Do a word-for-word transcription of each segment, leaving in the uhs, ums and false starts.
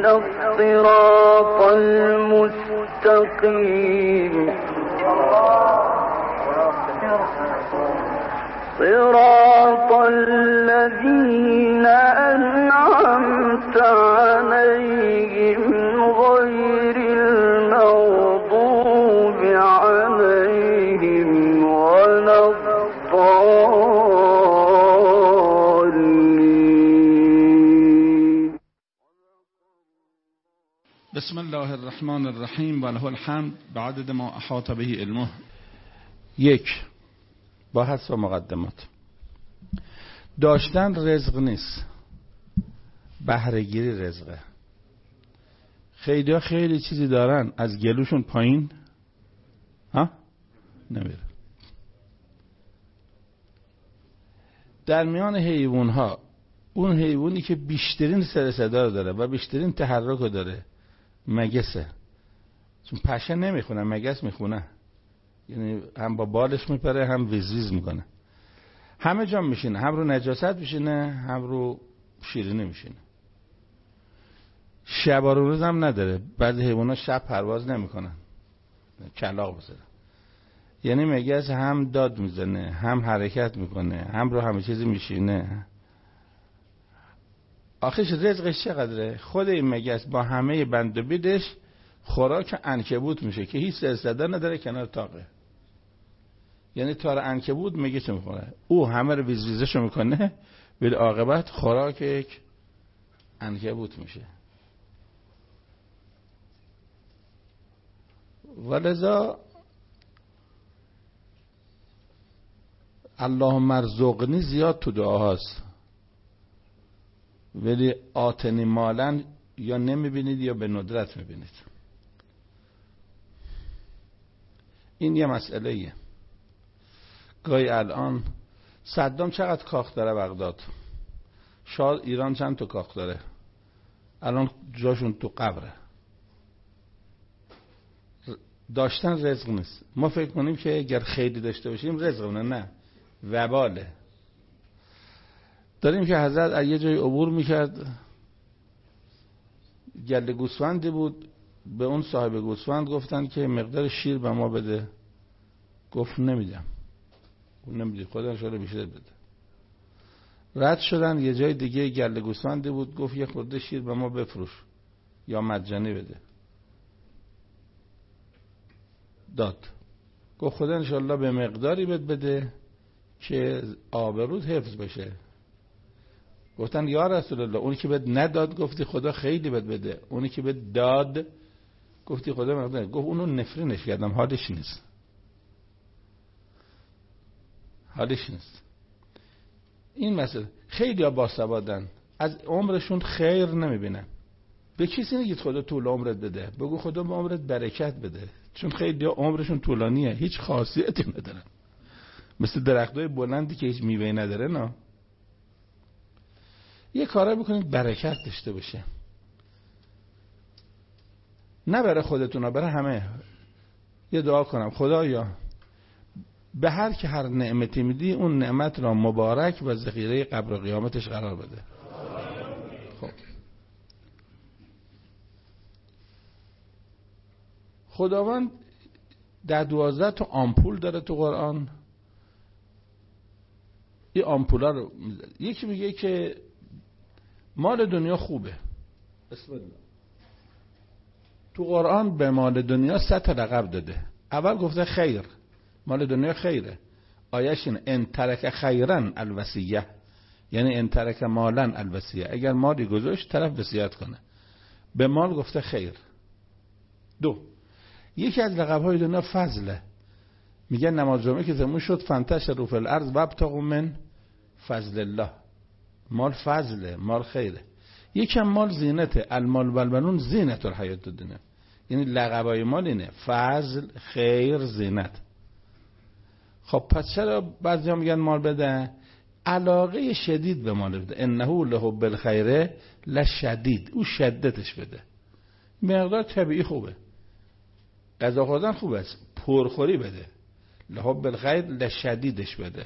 الصراط المستقيم صراط الذين أنعمت عليهم غير المغضوب عليهم ولا الضالين. بسم الله الرحمن الرحیم و له الحمد بعدد ما احاط به علمه. یک، با حذف مقدمات. داشتن رزق نیست، بهره‌گیری رزقه. خیلی ها خیلی چیزی دارن، از گلوشون پایین ها نمیره. در میان حیوان ها اون حیوانی که بیشترین سر صدا رو داره و بیشترین تحرک رو داره مگسه، چون پشه نمیخونه، مگس میخونه، یعنی هم با بالش میپره هم ویزویز میکنه، همه جا میشینه، هم رو نجاست میشینه هم رو شیرینی میشینه. شب و روز هم نداره. بعضی حیوانات شب پرواز نمیکنن، کلاغ بزنه، یعنی مگس هم داد میزنه هم حرکت میکنه هم رو همه چیزی میشینه. آخرش رزقش چقدره؟ خود این مگس با همه بند و بیدش خوراک عنکبوت میشه که هیچ سرصدا نداره کنار تاقه، یعنی تار عنکبوت مگس میخوره، او همه رو ویز ویزشو میکنه، بالعاقبت خوراک یک عنکبوت میشه. ولذا اللهم ارزقنی زیاد تو دعاهاست، ولی آتنی مالن یا نمیبینید یا به ندرت میبینید. این یه مسئله ایه. گاهی الان صدام چقدر کاخ داره بغداد، شاه ایران چند تا کاخ داره، الان جاشون تو قبره. داشتن رزق نیست. ما فکر کنیم که اگر خیلی داشته باشیم رزقونه، نه، وباله. داریم که حضرت از یه جای عبور میکرد، گله گوسفندی بود، به اون صاحب گوسفند گفتن که مقدار شیر به ما بده، گفت نمیدم. اون نمیدی، خدا انشاءالله بیشتر بده. رد شدن، یه جای دیگه گله گوسفندی بود، گفت یه خورده شیر به ما بفروش یا مجانی بده، داد. گفت خدا انشاءالله به مقداری بد بده که آبرود حفظ بشه. گفتن یا رسول الله اونی که بد نداد گفتی خدا خیلی بد بده، اونی که بد داد گفتی خدا مقدار. گفت اونو نفرینش کردم، حالش نیست، حالش نیست. این مسئله. خیلی ها باسوادن، از عمرشون خیر نمیبینن. به کسی نگید خدا طول عمرت بده، بگو خدا به عمرت برکت بده، چون خیلی ها عمرشون طولانیه، هیچ خاصیتی ندارن، مثل درختای بلندی که هیچ میوه نداره. نه، یه کارا بکنید برکت داشته باشه، نه برای خودتون، برای همه. یه دعا کنم، خدایا به هر که هر نعمتی میدی اون نعمت را مبارک و ذخیره قبر و قیامتش قرار بده. خب خداوند در دوازده تا آمپول داره تو قرآن. این آمپولا رو یکی میگه که مال دنیا خوبه، بسم الله. تو قرآن به مال دنیا سه تا لقب داده. اول گفته خیر، مال دنیا خیره. آیش اینه ان ترک خیرن الوصیه، یعنی ان ترک مالن الوصیه، اگر مالی گذاشت طرف وصیت کنه. به مال گفته خیر. دو، یکی از لقب‌های دنیا فضله. میگن نماز جمعه که تموم شد فانتشروا فی الارض وابتغوا من فضل الله. مال فضله، مال خیره. یکم مال زینته، المال والبنون زینت الحیات الدنیا، یعنی لقبای مال اینه، فضل، خیر، زینت. خب پس چرا بعضی هم میگن مال بده؟ علاقه شدید به مال بده. انه لحب الخیر لشدید، او شدتش بده. مقدار طبیعی خوبه، غذا خوردن خوبه است، پرخوری بده. لحب الخیر لشدیدش بده.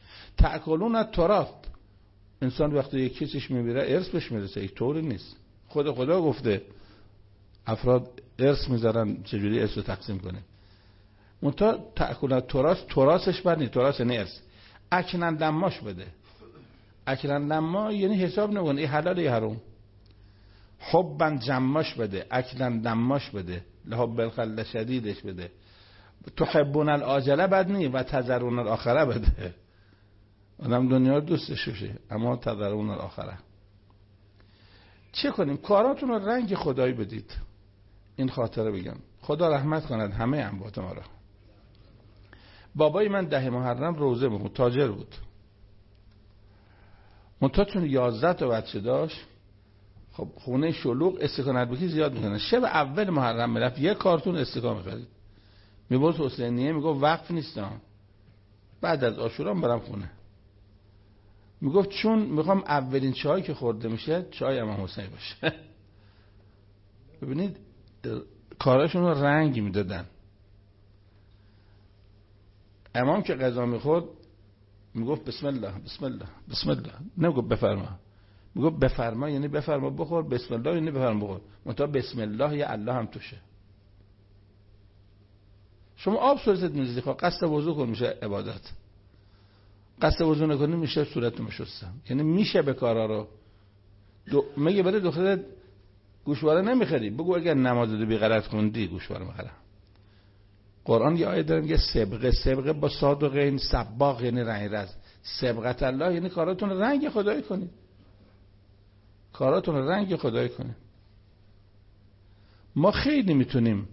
تأکلون التراث، انسان وقتی یک کسیش میمیره ارث بهش میرسه، یک طوری نیست. خود خدا گفته افراد ارث میذارن چجوری ارث رو تقسیم کنه. منتها تأکل تراث تراثش بر نی، تراث نه ارث. اکنن دماش بده. اکنن دما یعنی حساب نکن این حلال ای حرام. حبن جماش بده، اکنن دماش بده، لحب الخل شدیدش بده. تحبون العاجله بد نی و تذرون الاخره بده. آدم دنیا دوستش بشه اما تذرون الاخره. چه کنیم؟ کاراتون رو رنگ خدایی بدید. این خاطره بگم. خدا رحمت کند همه انبات ما را. بابای من ده محرم روزه بود، تاجر بود. منتها چون یازده تا بچه داشت، خب خونه شلوغ استکان اربکی زیاد میکنن. شب اول محرم میرفت یک کارتون استکان میخرید، میبرد حسینیه، میگفت وقف نیستم، بعد از عاشورا برم خونه. میگفت چون میخوام اولین چای که خورده میشه چای امام حسین باشه. ببینید کاراشون رو رنگ میدادن. امام که غذا میخورد میگفت بسم الله بسم الله بسم الله، نمیگفت بفرما. میگفت بفرما یعنی بفرما بخور، بسم الله یعنی بفرما بخور. منتها بسم الله یا الله هم توشه. شما آب صورتت میریزی، خب قصد وضو کن میشه عبادت. قصد وضو نکنی میشه صورتت مشستم. یعنی میشه به کارا رو دو... میگه بده دخترت گوشواره نمیخری، بگو اگر نماز رو بی غلط خوندی گوشواره میخرم. قرآن یه آیه داره میگه سبقه، سبقه با صاد و غین، سباق یعنی رنگ رز. سبقت الله یعنی کاراتون رنگ خدایی کنید. کاراتون رنگ خدایی کنید. ما خیلی میتونیم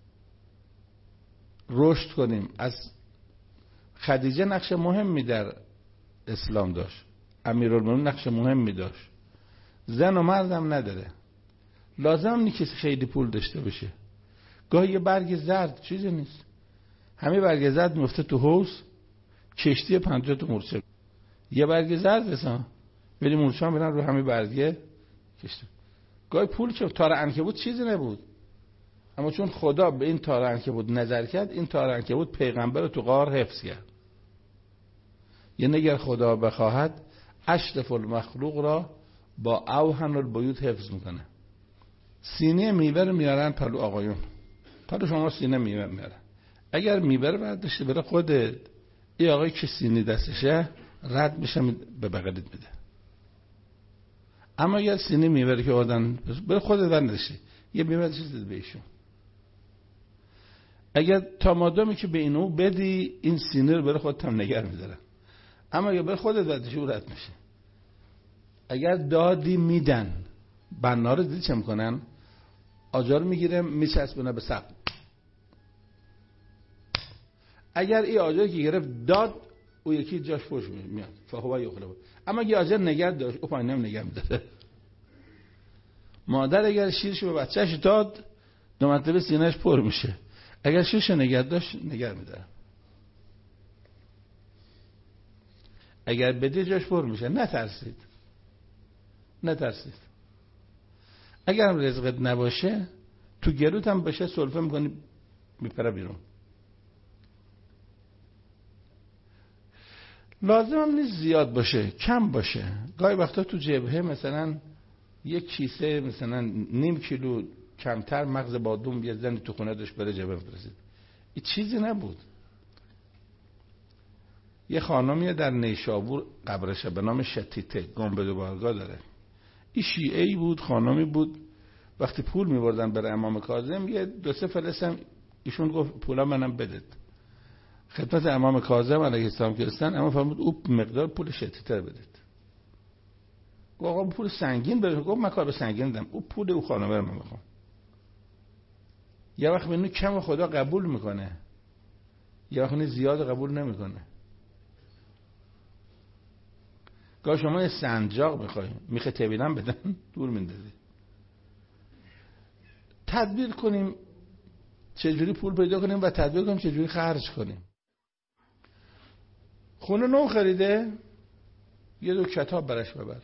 رشد کنیم. از خدیجه نقش مهمی در اسلام داشت، امیرالمومنین نقش مهمی داشت. زن و مردم نداره، لازم نیست کسی خیلی پول داشته باشه. گاهی یه برگ زرد چیزی نیست، همه برگ زرد میفته تو حوض، کشتی پنجاه تا مورچه، یه برگ زرد بسن ولی مورچه هم برن رو همه برگه کشتی. گاهی پول که تار عنکبوت چیزی نبود، اما چون خدا به این تار عنکبوت نظر کرد، این تار عنکبوت پیغمبر رو تو غار حفظ کرد. یعنی اگر خدا بخواهد اشرف المخلوق را با اوهن البیوت حفظ میکنه. سینه میوه رو میارن پلو آقایون، پلو شما سینه میوه میارن. اگر میوه رو برداشته بره خودت، این آقای که سینه دستشه رد میشه به بغلت میده. اما اگر سینه میوه رو که آدن بره خودت برداشته، یه میوه چیز دید به ایشون. اگر تا مادامی که به اینو بدی این سینه رو بره خودت هم نگر میدارن. اما اگر بره خودت برداشته او رد میشه. اگر دادی میدن، بنا رو دیدی چه میکنن؟ آجار میگیره میچسبونه به سقف. اگر این آجار که گرفت داد، او یکی جاش فوش میاد فهو یخلو. اما اگه آجار نگه داشت او پایین نم نگه میداره. مادر اگر شیرش به بچهش داد دو مرتبه سینهش پر میشه، اگر شیرش نگه داشت نگه میداره. اگر بدی جاش پر میشه. نترسید نترسید. اگر رزقت نباشه تو گلوت هم بشه سلفه میکنی میپره بیرون. لازم هم نیست زیاد باشه، کم باشه. گاهی وقتا تو جبهه مثلا یک کیسه مثلا نیم کیلو کمتر مغز بادوم یه زنی تو خونه داشت بره جبهه فرستید. این چیزی نبود. یه خانمی در نیشابور قبرشه به نام شتیته، گنبد و بارگاه داره. این شیعه‌ای بود، خانمی بود. وقتی پول می‌بردن برای امام کاظم یه دو سه فلسم ایشون گفت پولا منم بدید. خدمت امام کاظم علیه السلام که رسیدن، اما فرمود او مقدار پول شتیته بدید. گفت آقا پول سنگین بده. گفت من کار به سنگین دادم، او پول او خانم رو من میخوام. یه وقت منو کم خدا قبول میکنه، یه وقت زیاد قبول نمیکنه. گاه شما یه سنجاق میخوای میخه تبیدن بدن دور میندازی. تدبیر کنیم چجوری پول پیدا کنیم و تدبیر کنیم چجوری خرج کنیم. خونه نو خریده یه دو کتاب برش ببر.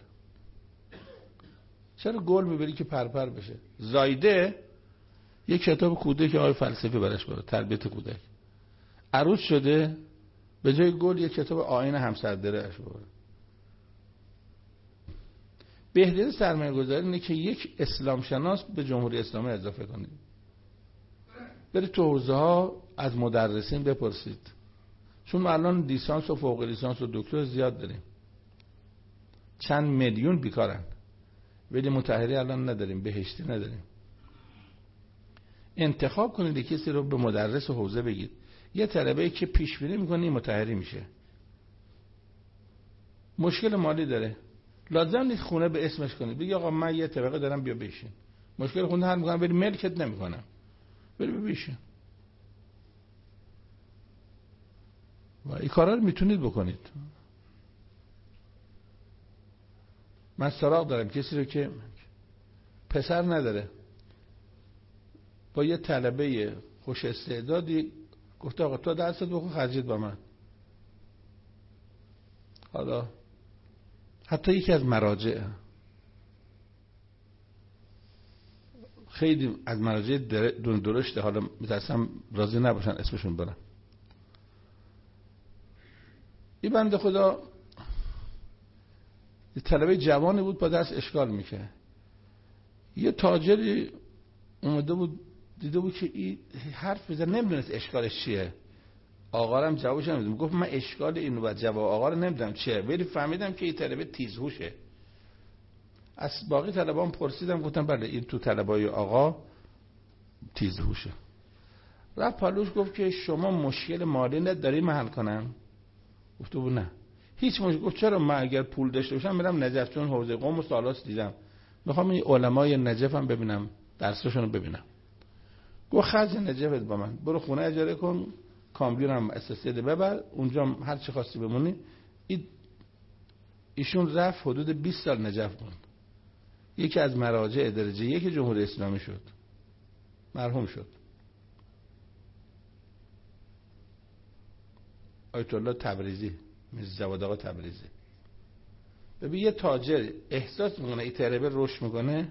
چرا گل میبری که پرپر بشه؟ زایده یه کتاب کودک آقای فلسفی برش ببر، تربیت کودک. عروس شده به جای گل یه کتاب آیین همسردره‌اش ببر. بهترین سرمایه گذاری اینه که یک اسلام شناس به جمهوری اسلامی اضافه کنید. برید تو حوزه ها از مدرسین بپرسید، چون الان لیسانس و فوق لیسانس و دکتر زیاد داریم، چند میلیون بیکارن، ولی مطهری الان نداریم، بهشتی نداریم. انتخاب کنید کسی رو به مدرس و حوزه بگید. یه طلبه‌ای که پیش بینی میکنه این مطهری میشه، مشکل مالی داره، لازم نیست خونه به اسمش کنید، بگی آقا من یه طبقه دارم بیا بشین، مشکل خونه حل میکنم، ولی ملکت نمیکنم، بری بشین. و این کارا رو میتونید بکنید. من سراغ دارم کسی رو که پسر نداره، با یه طلبه خوش استعدادی گفته آقا تو درست بخون خرجت با من. حالا حتی یکی از مراجع، خیلی از مراجع دون درشته، حالا میترسم راضی نباشن اسمشون برم، این بنده خدا یه طلبه جوانی بود با درس اشکال میکنه. یه تاجری اومده بود دیده بود که این حرف بزن، نمیدونست اشکالش چیه. آقا هم جوابش نمیدونم، گفت من اشکال اینو بعد جواب آقا رو نمیدونم چیه، ولی فهمیدم که این طلبه تیزهوشه. از باقی طلبه‌ام پرسیدم، گفتم بله این تو طلبای آقا تیزهوشه. رفت پالوش گفت که شما مشکل مالی نداری من حل کنم؟ گفت بود نه هیچ مشکل. گفت چرا؟ من اگر پول داشته باشم میرم نجف، چون حوزه قم و سالاس دیدم، میخوام این علمای نجف هم ببینم، درسشون رو ببینم. گفت خرج نجفت با من، برو خونه اجاره کن، کامبیونم اساسیت ببر، اونجا هر چی خواستی بمونی. ای ایشون رفت حدود بیست سال نجف بود، یکی از مراجع درجه یک جمهوری اسلامی شد، مرحوم شد. آیت الله تبریزی، میز جواد آقا تبریزی. ببین یه تاجر احساس میکنه این طلبه رشد میکنه،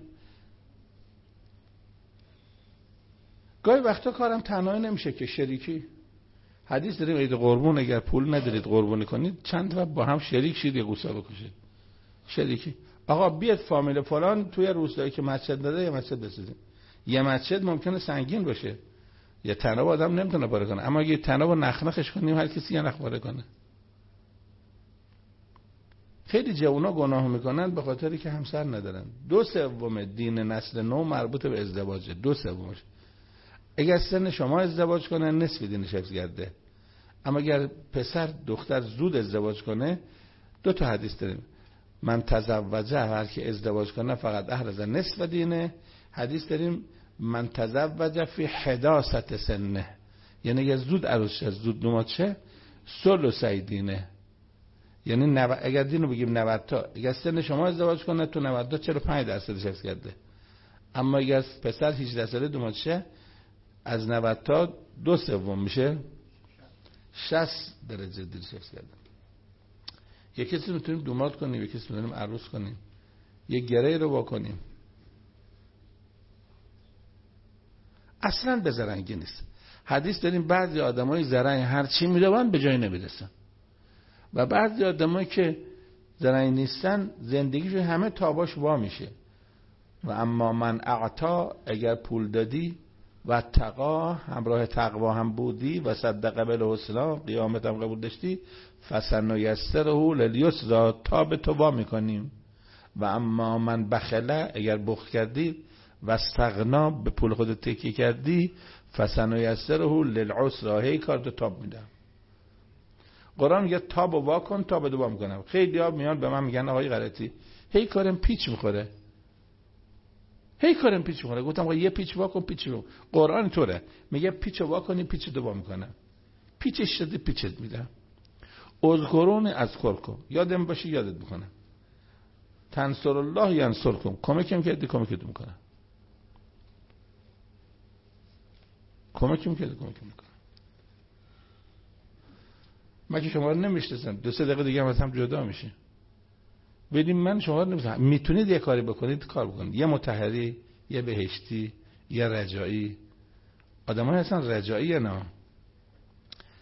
گاهی وقتا کارم تنهایی نمیشه که شریکی. حدیث داریم عید قربون اگر پول ندارید قربانی کنید، چند تا با هم شریک شید یه قوسا بکشید. شریکی آقا بیاد فامیل فلان توی روستایی که مسجد داده یه مسجد بسازیم. یه مسجد ممکنه سنگین باشه، یه تناب آدم نمیتونه پاره کنه، اما اگه تناب نخنخش کنیم هر کسی یه نخ پاره کنه. خیلی جوونا گناه میکنن به خاطری که همسر ندارن. دو سوم دین نسل نو مربوط به ازدواجه، دو سومش. اگر سن شما ازدواج کنه نصف دینش حفظ گرده، اما اگر پسر دختر زود ازدواج کنه، دو تا حدیث داریم، من تزوجه، هر که ازدواج کنه فقط احرز نصف دینه. حدیث داریم من تزوج فی حداثت سنه، یعنی اگر زود عروس شه، زود نماد شه، ثلث دینه. یعنی نو... اگر دینو بگیم نود تا، اگر سن شما ازدواج کنه تو نود تا چهل و پنج درصدش حفظ کرده، اما اگر پسر هجده ساله دماد شه از نود تا دو سوم میشه شصت درجه دینش حفظ کرده. یک کسی میتونیم دومات کنیم، یک کسی میتونیم عروس کنیم، یک گره رو واکنیم. اصلا به زرنگی نیست. حدیث داریم بعضی آدمای زرنگ هر چی میدونن به جای نمیرسن، و بعضی آدمایی که زرنگ نیستن زندگیشون همه تاباش وا میشه. و اما من اعطا، اگر پول دادی، و تقا، همراه تقوا هم بودی، و صدق بالحسنا، قیامت هم قبول داشتی، فسنیسره للیسری، تا به تو وا میکنیم. و اما من بخله، اگر بخل کردی، و استغنا، به پول خودت تکیه کردی، فسنیسره للعسری، هی کارتو تاب میدم. قرآن میگه تاب و وا کن تا به دو وا میکنم. خیلی ها میان به من میگن آقای غلطی هی کارم پیچ میخوره، هی کارم پیچ میخوره. گفتم آقا یه پیچ وا کن، پیچ رو قرآن طوره، میگه پیچ وا کنی پیچ دو وا میکنم. پیچش شده پیچت میدم. اذکرون اذکرکم، یادم باشه یادت میکنم. تنصر الله ینصرکم، کمکم کردی کمکت میکنم، کمکم کردی کمکم میکنم. من که شما رو نمیشناسم، دو سه دقیقه دیگه هم از هم جدا میشه. بدیم من شما رو نمیشناسم. میتونید یه کاری بکنید کار بکنید، یه مطهری، یه بهشتی، یه رجایی. آدمای هستن رجایی، نه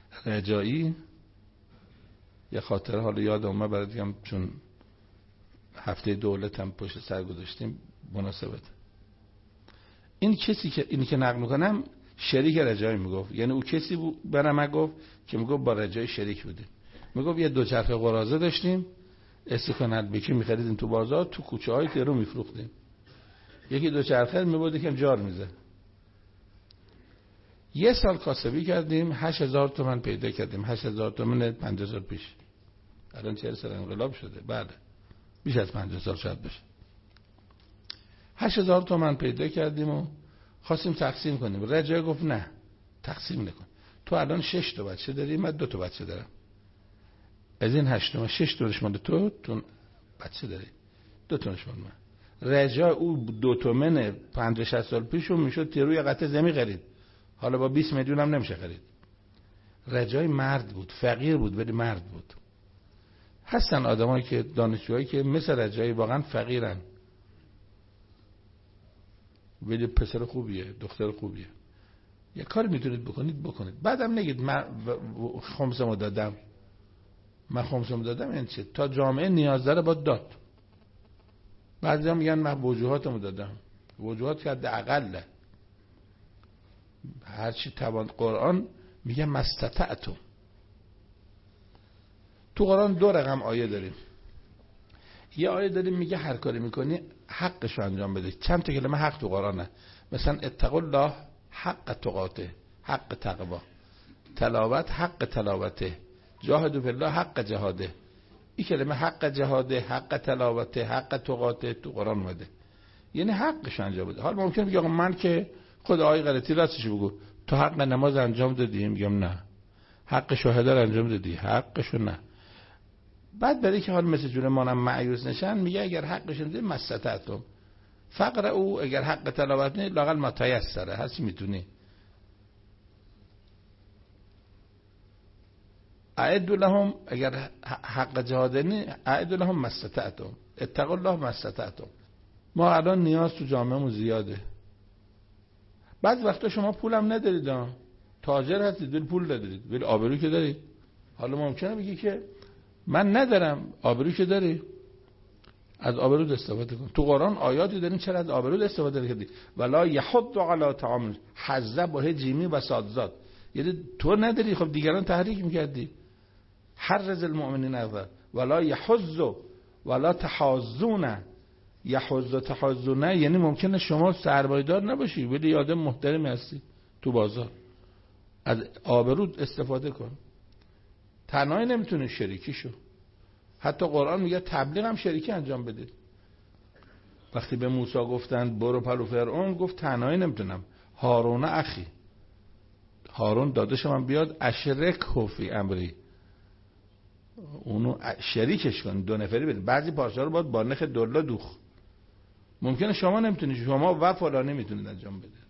رجایی. یه خاطره حالا یاد اومد برای دیگم، چون هفته دولت هم پشت سر گذاشتیم مناسبت. این کسی که اینی که نقل میکنم شریک رجایی میگفت، یعنی او کسی بود برام گفت که میگفت با رجایی شریک بودیم. میگفت یه دوچرخه قرازه داشتیم، استکان البکی میخریدیم تو بازار، تو کوچه های تهران میفروختیم. یکی دوچرخه میبرد که جار میزه. یه سال کاسبی کردیم، هشت هزار تومن پیدا کردیم. هشت هزار تومن پنجاه سال پیش. الان چهل سال انقلاب شده. بله بیش از پنجاه سال شاید بشه. هشت هزار تومن پیدا کردیم و خواستیم تقسیم کنیم. رجایی گفت نه تقسیم نکن، تو الان شش تا بچه داری، من دو تا بچه دارم، از این هشت تا شش تاش مال تو، تو بچه داری، دو تاش مال من. رجا او دو تومن پنجاه شصت سال پیش اون میشد تیروی قطع زمین خرید، حالا با بیست میلیون هم نمیشه خرید. رجای مرد بود، فقیر بود ولی مرد بود. هستن آدمایی که دانشجوهایی که مثل رجایی واقعا فقیرن ولی پسر خوبیه، دختر خوبیه. یه کار میتونید بکنید بکنید. بعدم نگید من خمسمو دادم، من خمسمو دادم این چه؟ تا جامعه نیاز داره باید داد. بعضی هم میگن من وجوهاتمو دادم. وجوهات که حداقله، هرچی توان. قرآن میگه مستطعتم. تو قرآن دو رقم آیه داریم. یه آیه داریم میگه هر کاری میکنی حقشو انجام بده. چند تا کلمه حق تو قرآنه، مثلا اتقوا الله حق تقاته، حق تقوا. تلاوت حق تلاوته، جاهدوا فی الله حق جهاده. این کلمه حق جهاده، حق تلاوته، حق تقاته تو قرآن اومده، یعنی حقش انجام بده. حالا ممکنه بگم من که خود آیه غلطی راستش بگو، تو حق نماز انجام دادی؟ میگم نه. حق شهدا رو انجام دادی؟ حقشو نه. بعد برای که حال مثل جون مانم مایوس نشن میگه اگر حقش انده مستطعتم فقر او، اگر حق تلاوت نه لاقل ما تیسره، هستی میتونی. اعدوا لهم، اگر حق جهاد نه اعدوا لهم مستطعتم، اتقوا الله مستطعتم. ما الان نیاز تو جامعهمون زیاده. بعض وقتا شما پولم ندارید، تاجر هستید ولی پول ندارید ولی آبرو که دارید. حالا ممکنه بگی که من ندارم، آبرو که داری، از آبرو استفاده کن. تو قرآن آیاتی داریم چرا از آبرو استفاده کردی. ولا یحض علی طعام، حض با جیمی و صادزاد، یعنی تو نداری خب دیگران تحریک میکردی. حرز المؤمنین اول ولا یحض ولا تحاضون. یحض و تحاضون یعنی ممکنه شما سرمایه‌دار نباشی ولی آدم محترمی هستی تو بازار، از آبرو استفاده کن. تنهایی نمیتونی، شریکی شو. حتی قرآن میگه تبلیغ هم شریکی انجام بدید. وقتی به موسی گفتن برو پلو فرعون، گفت تنهایی نمیتونم، هارون اخی، هارون داداش من بیاد، اشرک فی امری، اونو شریکش کن، دو نفری بدید. بعضی پارچه‌ها رو باید با نخ دلا دوخ. ممکنه شما نمیتونید، شما و فلانی میتونید انجام بدید.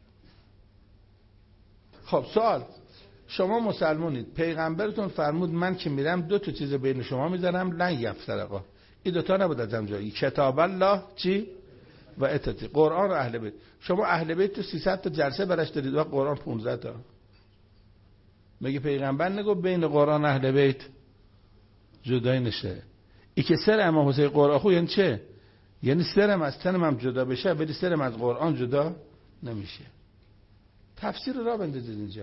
خب سوال، شما مسلمانید، پیغمبرتون فرمود من که میرم دو تا چیز بین شما میذارم لن یفترقا. این دوتا نبود از جایی، کتاب الله چی و اطاعت قرآن و اهل بیت. شما اهل بیت تو سیصد تا جلسه برش دارید و قرآن پانزده تا. مگه پیغمبر نگو بین قرآن و اهل بیت جدایی نشه؟ ای که سر امام حسین قرآن خو یعنی چه؟ یعنی سرم از تنم هم جدا بشه ولی سرم از قرآن جدا نمیشه. تفسیر را بندازید اینجا.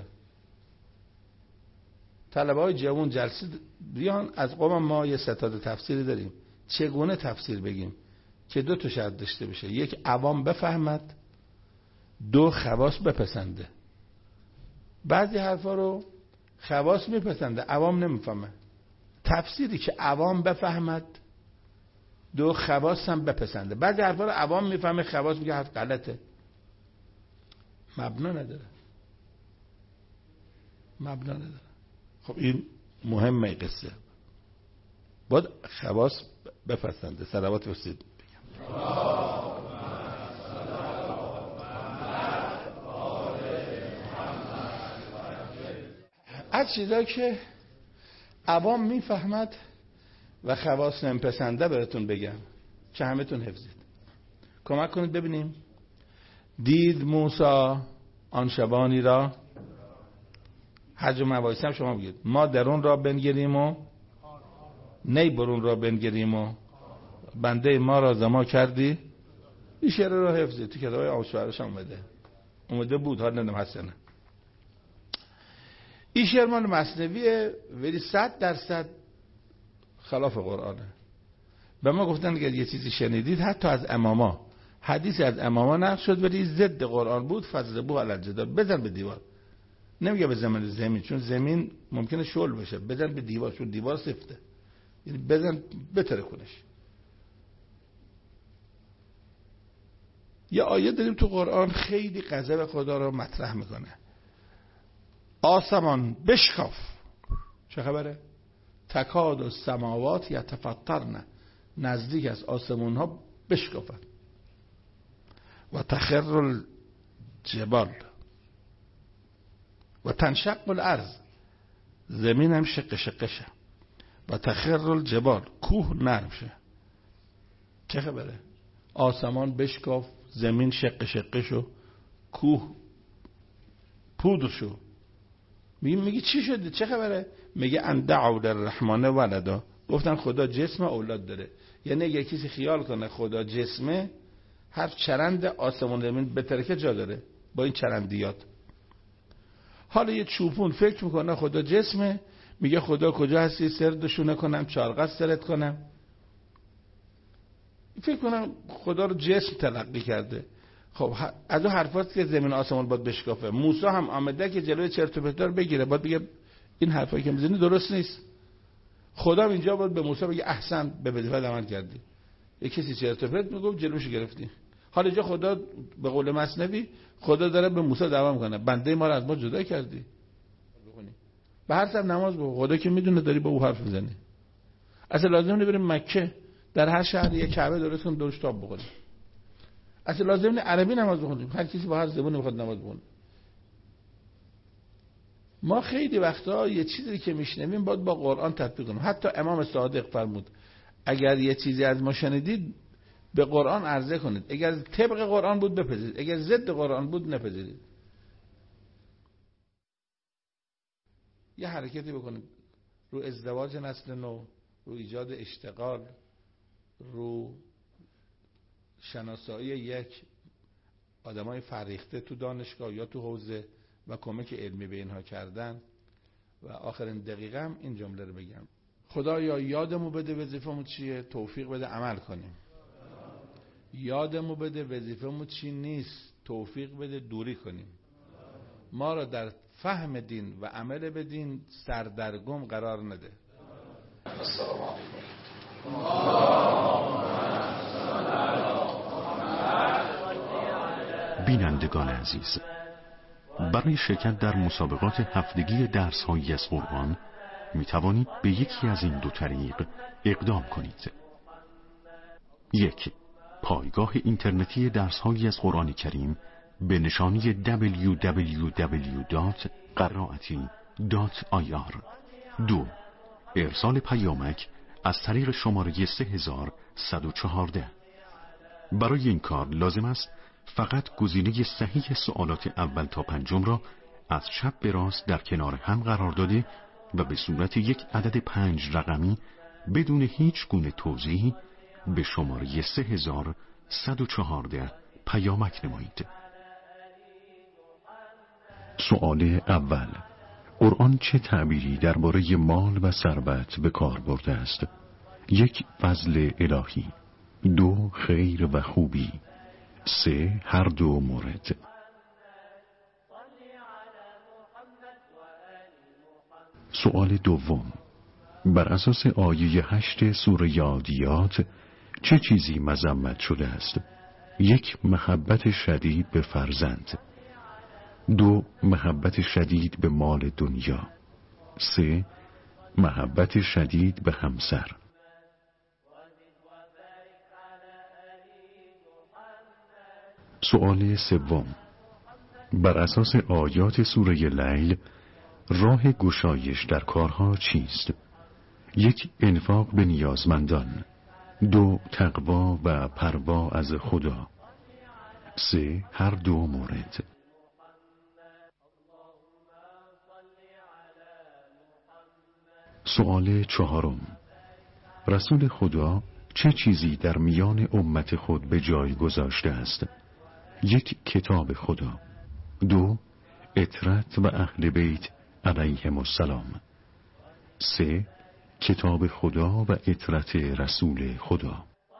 طلبه های جوان جلسه بیان، از قوم ما یه ستاد تفسیری داریم، چگونه تفسیر بگیم که دو تا شرط داشته باشه، یک عوام بفهمد، دو خواص بپسنده. بعضی حرفا رو خواص میپسنده، عوام نمیفهمه. تفسیری که عوام بفهمد، دو خواص هم بپسنده. بعضی حرفا رو عوام میفهمه، خواص میگه حرف غلطه، مبنا نداره، مبنا نداره. خب این مهمه قصه، باید خواص بپسنده. صلوات رسید از چیزایی که عوام میفهمد و خواص نمیپسنده براتون بگم که همتون حفظید. کمک کنید ببینیم. دید موسی آن شبانی را، حج و مواعظ هم شما بگید، ما درون را بنگریم و نی برون را بنگریم و بنده ما را زما کردی. این شعر رو حفظه تو کتابای آشوارش هم اومده اومده بود ها نمیدونم هست نه. این شعر مال مثنویه ولی صد درصد خلاف قرآنه. به ما گفتن اگر یه چیزی شنیدید حتی از اماما حدیثی از اماما نقل شد ولی ضد قرآن بود فضربوه علی الجدار، بزن به دیوار. نمیگه بزن به زمین چون زمین ممکنه شل بشه، بزن به دیوار چون دیوار سفته، یعنی بزن بتره کنش. یه آیه داریم تو قرآن خیلی غضب خدا رو مطرح میکنه. آسمان بشکاف. چه خبره؟ تکاد السماوات یتفطرن، نزدیک از آسمون ها بشکافن. و تخر الجبال و تنشق الارض، زمین هم شق شقشه. و تخر الجبال، کوه نرم شه. چه خبره؟ آسمان بشکاف، زمین شق شقه شو، کوه پودر شو. میگه میگه چی شده؟ چه خبره؟ میگه ان دعوا للرحمن ولدا، گفتن خدا جسم اولاد داره. یعنی اگه کسی خیال کنه خدا جسمه، هر چرند آسمان زمین به ترکه جا داره با این چرندیات. حالا یه چوپون فکر میکنه خدا جسمه، میگه خدا کجا هستی سردشونه کنم چارقص سرت کنم. فکر کنم خدا رو جسم تلقی کرده. خب از اون حرفاست که زمین آسمان باید بشکافه. موسی هم آمده که جلوی چرت و پرت رو بگیره، باید بگه این حرفایی که میزنی درست نیست. خدا اینجا باید به موسی بگه احسن به بدیهت عمل کردی. یه کسی چرت و پرت میگه جلوش گرفتی. حالا اینجا خدا به قول مثنوی خدا داره به موسی دعوا میکنه بنده ما رو از ما جدا کردی. به هر سب نماز بخون. خدا که میدونه داری با او حرف میزنی. اصلا لازم نیست بریم مکه در هر شهر یک کعبه درست کن دورش تاب بخوری. اصلا لازم نیست عربی نماز بخونیم، هر کسی با هر زبانی بخواد نماز بخونه. ما خیلی وقتا یه چیزی که میشنویم باید با قرآن تطبیق کنیم. حتی امام صادق فرمود اگر یه چیزی از ما شنیدید به قرآن عرضه کنید، اگر طبق قرآن بود بپذیرید، اگر ضد قرآن بود نپذیرید. یه حرکتی بکنید رو ازدواج نسل نو، رو ایجاد اشتغال، رو شناسایی یک آدمای فریخته تو دانشگاه یا تو حوزه و کمک علمی به اینها کردن. و آخرین دقیقه هم این جمله رو بگم: خدایا یادمو بده وظیفمون چیه، توفیق بده عمل کنیم. یادمو بده وظیفمون چی نیست، توفیق بده دوری کنیم. ما را در فهم دین و عمل به دین سردرگم قرار نده. السلام علیکم. بینندگان عزیز، برای شرکت در مسابقات هفتگی درس‌هایی از قرآن می توانید به یکی از این دو طریق اقدام کنید. یک، پایگاه اینترنتی درس‌هایی از قرآن کریم به نشانی دبلیو دبلیو دبلیو دات قرائتی دات آی آر. دو، ارسال پیامک از طریق شماره سه هزار و صد و چهارده. برای این کار لازم است فقط گزینه صحیح سوالات اول تا پنجم را از چپ به راست در کنار هم قرار داده و به صورت یک عدد پنج رقمی بدون هیچ گونه توضیحی به شماره سه هزار و صد و چهارده پیامک نمایید. سوال اول: قرآن چه تعبیری درباره مال و ثروت به کار برده است؟ یک، فضل الهی. دو، خیر و خوبی. سه، هر دو مورد. سوال دوم: بر اساس آیه هشت سوره عادیات چه چیزی مذمت شده است؟ یک، محبت شدید به فرزند. دو، محبت شدید به مال دنیا. سه، محبت شدید به همسر. سوال سوم: بر اساس آیات سوره لیل راه گشایش در کارها چیست؟ یک، انفاق به نیازمندان. دو، تقوا و پروا از خدا. سه، هر دو مورد. سوال چهارم: رسول خدا چه چیزی در میان امت خود به جای گذاشته است؟ یک، کتاب خدا. دو، اطرت و اهل بیت علیهم السلام. سه، کتاب خدا و اطرت رسول خدا.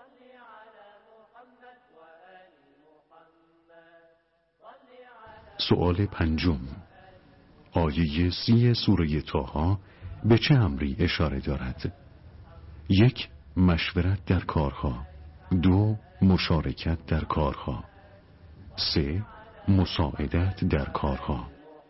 سؤال پنجم، آیه سی سوره طه به چه امری اشاره دارد؟ یک، مشورت در کارها. دو، مشارکت در کارها. سه، مساعدت در کارها.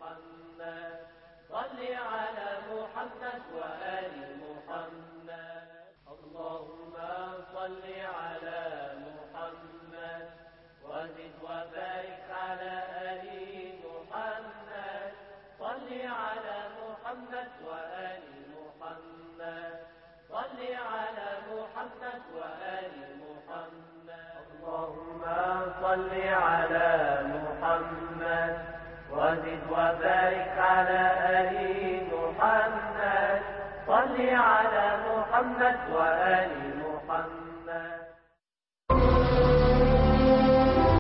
صل على محمد وزد وبارك على آل محمد صل على محمد وآل محمد.